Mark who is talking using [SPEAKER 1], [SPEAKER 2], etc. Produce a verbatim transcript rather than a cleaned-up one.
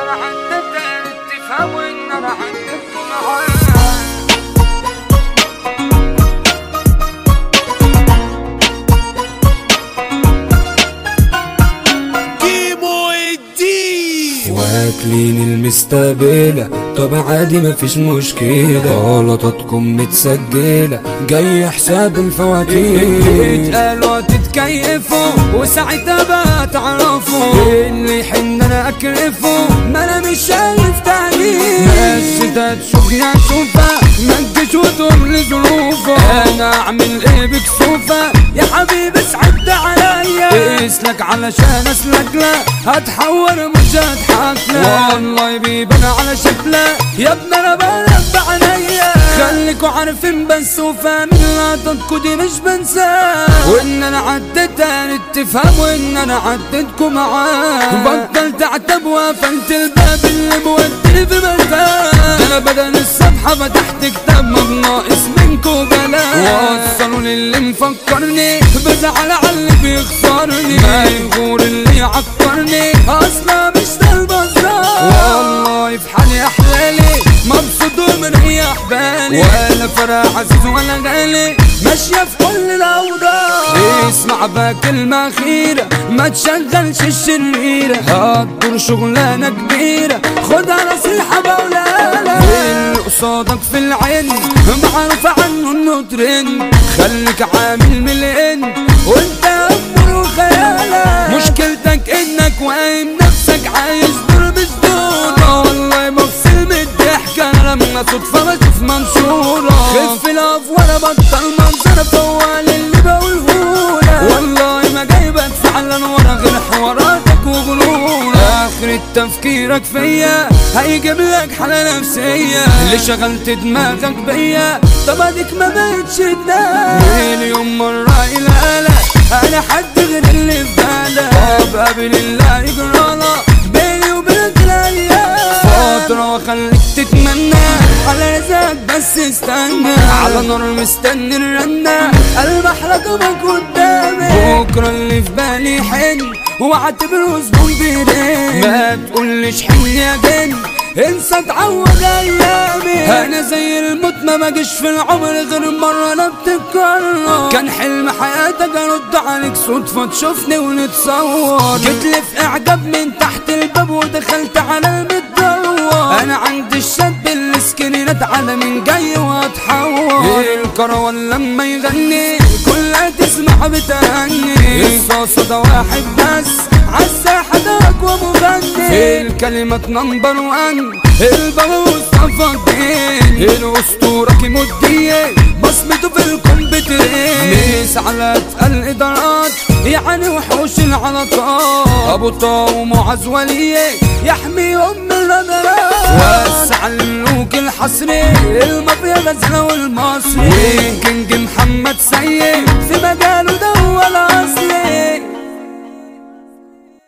[SPEAKER 1] انا حددت تفهم وان انا حددت معاك.
[SPEAKER 2] واكلين المستقبلة طب عادي مفيش مشكلة، غلطاتكم متسجلة جاي حساب الفواتير.
[SPEAKER 1] قالوا تتكيفوا وساعتها بقى تعرفوا اللي يحن انا اكرفه، ما انا مش شايف تاني. بس ده تشوفني اشوفها ما تجيش وتقول لي ظروفه، انا اعمل ايه بكسوفه يا حبيبي اسعد عليا. اسلك علشان اسلك لا هتحور مش هضحك لا، والله بيبان على شكله يا ابني انا بلف عليا. خليكوا عارفين بس وفاهمين لقطاتكوا دي مش بنساها، وان انا عديت تاني تفهموا ان انا عديتكوا معاه. بطلت اعتب وقفلت الباب اللي موديني في مكان، انا بدل الصفحه فتحت كتاب ما بناقص منكوا بلاء. وصلوا للي مفكرني بزعل على اللي بيخسرني، ما يغور اللي يعكرني اصلا مش ده البزار. والله في حالي احلالي مبسوط ومريح بالي، ولا فرح عزيز ولا غالي ماشيه في كل الاوضاع. اسمع بقى كلمه اخيره ما تشغلش الشريره، هتدور شغلانه كبيره خدها نصيحه بقولها لك. اللي قصادك في العين معروف عنه انه ترند، خليك عامل مليان وانت امر وخيالك. مشكلتك انك واهم نفسك عايز دور مش دور، والله بفصل من الضحك انا لما صدفه بشوف منشوره. خف الافوار بطل منظر فوال اللي بقولهولك، والله ما جايبك فعلا ورا غير حواراتك وغرورك. اخر تفكيرك فيا هيجيب لك حالة نفسية، اللي شغلت دماغك بيا طب اديك ما بقتش تنام. مليون مرة القلق انا حد غير اللي في بالك، طب قابل الله يجرالك بيني وبينك الايام. فترة واخليك تتمنى على رزقك بس استنى، على نار مستني الرنة المح رقمك قدامي. بكرة اللي في بالي حن واعتبره زبون بيدين، ما تقولش حن يا جن انسى تعوض ايامي. انا زي الموت ما ماجيش في العمر غير مرة انا بتتكرر، كان حلم حياتك ارد عليك صدفة تشوفني ونتصور. جيتلي في اعجاب من تحت الباب ودخلت على المدور، انا عند الشاب اللي سكنينات على من جاي واتحور. الكروان لما يغني كلها تسمع بتهني، الصاصة ده واحد بس عالساحة ده اقوى مغني. الكلمات نمبر وان البابا مصطفى الدين، الاسطورة كيمو الدين بصمته في الكمبيوترين. ميس على اتقل الادارات يعني وحوش العلاقات، ابو طه ومعز وليه يحمي ام الرجلات. وسع الملوك الحصري المافيا غزلة والمصري، كينج محمد سيد في مجال